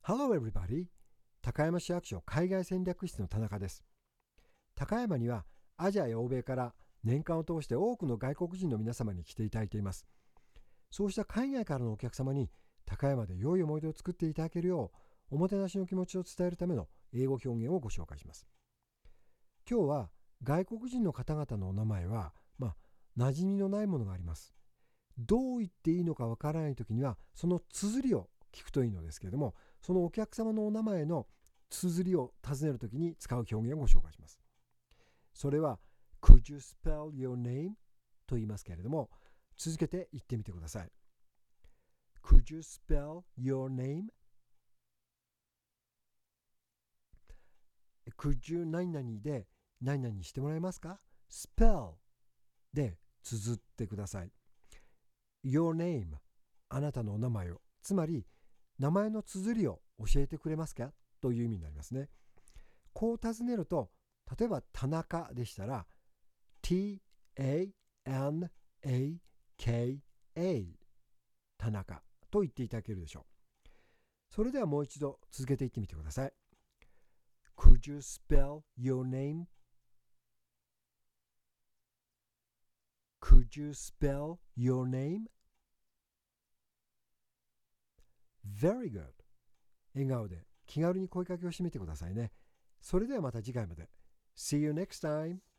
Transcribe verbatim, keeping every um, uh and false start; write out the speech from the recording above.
Hello everybody! 高山市役所海外戦略室の田中です。高山にはアジアや欧米から年間を通して多くの外国人の皆様に来ていただいています。そうした海外からのお客様に高山で良い思い出を作っていただけるようおもてなしの気持ちを伝えるための英語表現をご紹介します。今日は外国人の方々のお名前は、まあ、馴染みのないものがあります。どう言っていいのかわからないときにはその綴りを聞くといいのですけれども、そのお客様のお名前の綴りを尋ねるときに使う表現をご紹介します。それは Could you spell your name? と言いますけれども、続けて言ってみてください。Could you spell your name? Could you 何々で何々してもらえますか？ Spell で綴ってください。Your name あなたのお名前を、つまり名前の綴りを教えてくれますかという意味になりますね。こう尋ねると、例えば田中でしたら ティー エー エヌ エー ケー エー 田中と言っていただけるでしょう。それではもう一度続けて言ってみてください。Could you spell your name? Could you spell your name? Very good. 笑顔で気軽に声かけをしてみてくださいね。それではまた次回まで。See you next time!